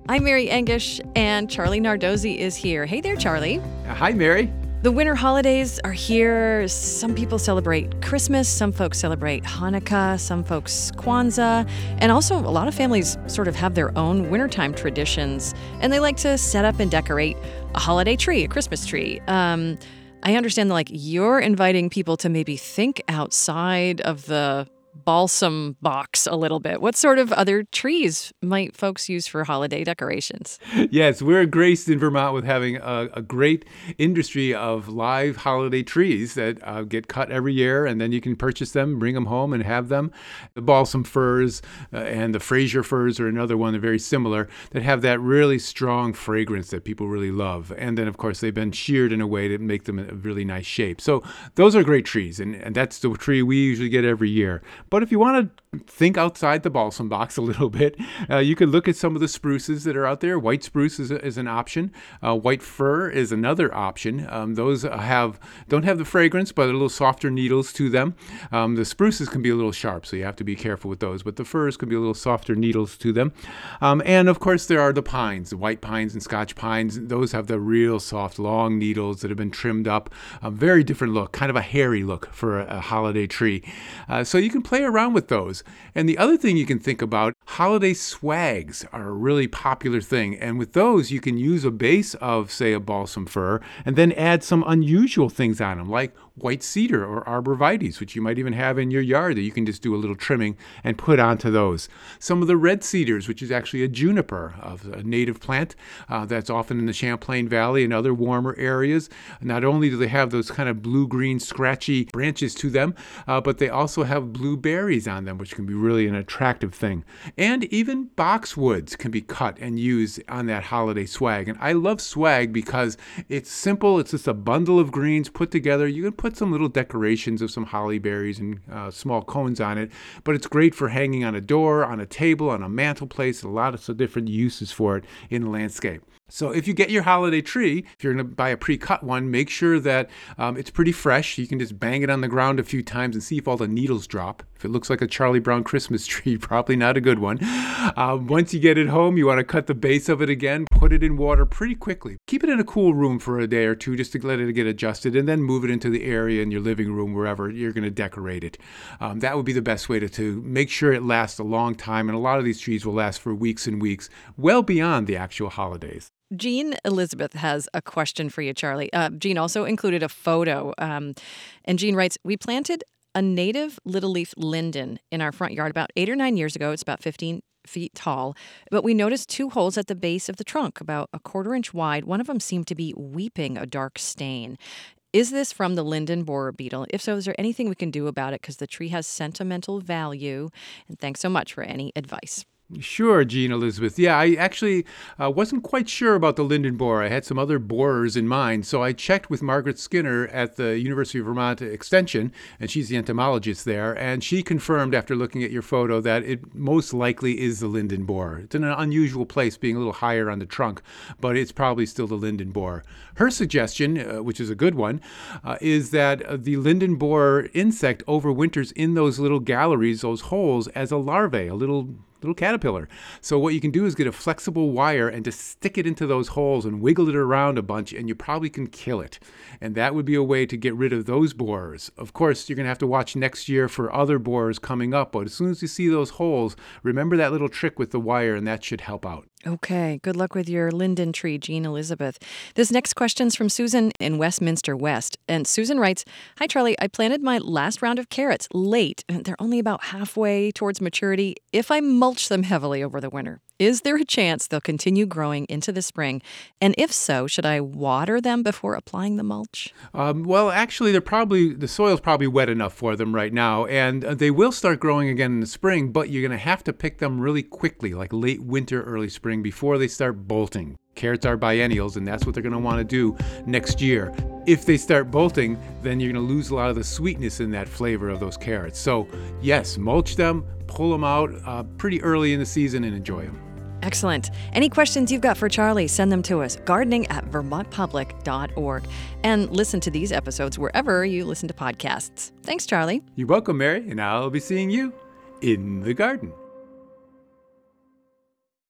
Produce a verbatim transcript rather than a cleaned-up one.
I'm Mary Engish, and Charlie Nardozzi is here. Hey there, Charlie. Hi, Mary. The winter holidays are here. Some people celebrate Christmas, some folks celebrate Hanukkah, some folks Kwanzaa, and also a lot of families sort of have their own wintertime traditions, and they like to set up and decorate a holiday tree, a Christmas tree. Um, I understand that, like, you're inviting people to maybe think outside of the balsam box a little bit. What sort of other trees might folks use for holiday decorations? Yes, we're graced in Vermont with having a, a great industry of live holiday trees that uh, get cut every year, and then you can purchase them, bring them home, and have them. The balsam firs uh, and the Fraser firs are another one. They're very similar, that have that really strong fragrance that people really love. And then, of course, they've been sheared in a way to make them a really nice shape. So those are great trees, and, and that's the tree we usually get every year. But if you want to think outside the balsam box a little bit, uh, you could look at some of the spruces that are out there. White spruce is, a, is an option. Uh, white fir is another option. Um, those have don't have the fragrance, but a little softer needles to them. Um, the spruces can be a little sharp, so you have to be careful with those. But the firs can be a little softer needles to them. Um, and of course, there are the pines, the white pines and Scotch pines. Those have the real soft, long needles that have been trimmed up. A very different look, kind of a hairy look for a, a holiday tree. Uh, so you can play around with those. And the other thing you can think about, holiday swags are a really popular thing. And with those, you can use a base of, say, a balsam fir, and then add some unusual things on them, like white cedar or arborvitaes, which you might even have in your yard that you can just do a little trimming and put onto those. Some of the red cedars, which is actually a juniper, of a native plant uh, that's often in the Champlain Valley and other warmer areas. Not only do they have those kind of blue-green scratchy branches to them, uh, but they also have blue berries on them, which can be really an attractive thing. And even boxwoods can be cut and used on that holiday swag. And I love swag because it's simple. It's just a bundle of greens put together. You can put some little decorations of some holly berries and uh, small cones on it, but it's great for hanging on a door, on a table, on a mantelpiece, a lot of different uses for it in the landscape. So if you get your holiday tree, if you're going to buy a pre-cut one, make sure that um, it's pretty fresh. You can just bang it on the ground a few times and see if all the needles drop. If it looks like a Charlie Brown Christmas tree, probably not a good one. Uh, once you get it home, you want to cut the base of it again, put it in water pretty quickly. Keep it in a cool room for a day or two just to let it get adjusted, and then move it into the area in your living room, wherever you're going to decorate it. Um, that would be the best way to, to make sure it lasts a long time, and a lot of these trees will last for weeks and weeks, well beyond the actual holidays. Jean Elizabeth has a question for you, Charlie. Uh, Jean also included a photo. Um, and Jean writes, we planted a native little leaf linden in our front yard about eight or nine years ago. It's about fifteen feet tall. But we noticed two holes at the base of the trunk, about a quarter inch wide. One of them seemed to be weeping a dark stain. Is this from the linden borer beetle? If so, is there anything we can do about it? Because the tree has sentimental value. And thanks so much for any advice. Sure, Jean Elizabeth. Yeah, I actually uh, wasn't quite sure about the linden borer. I had some other borers in mind, so I checked with Margaret Skinner at the University of Vermont Extension, and she's the entomologist there, and she confirmed after looking at your photo that it most likely is the linden borer. It's in an unusual place, being a little higher on the trunk, but it's probably still the linden borer. Her suggestion, uh, which is a good one, uh, is that uh, the linden borer insect overwinters in those little galleries, those holes, as a larvae, a little little caterpillar. So what you can do is get a flexible wire and just stick it into those holes and wiggle it around a bunch, and you probably can kill it. And that would be a way to get rid of those borers. Of course, you're going to have to watch next year for other borers coming up, but as soon as you see those holes, remember that little trick with the wire, and that should help out. Okay, good luck with your linden tree, Jean Elizabeth. This next question's from Susan in Westminster West. And Susan writes, hi, Charlie. I planted my last round of carrots late, and they're only about halfway towards maturity. If I mulch them heavily over the winter, is there a chance they'll continue growing into the spring? And if so, should I water them before applying the mulch? Um, well, actually, they're probably the soil's probably wet enough for them right now, and they will start growing again in the spring, but you're going to have to pick them really quickly, like late winter, early spring, before they start bolting. Carrots are biennials, and that's what they're going to want to do next year. If they start bolting, then you're going to lose a lot of the sweetness in that flavor of those carrots. So, yes, mulch them, pull them out uh, pretty early in the season, and enjoy them. Excellent. Any questions you've got for Charlie, send them to us, gardening at vermont public dot org. And listen to these episodes wherever you listen to podcasts. Thanks, Charlie. You're welcome, Mary, and I'll be seeing you in the garden.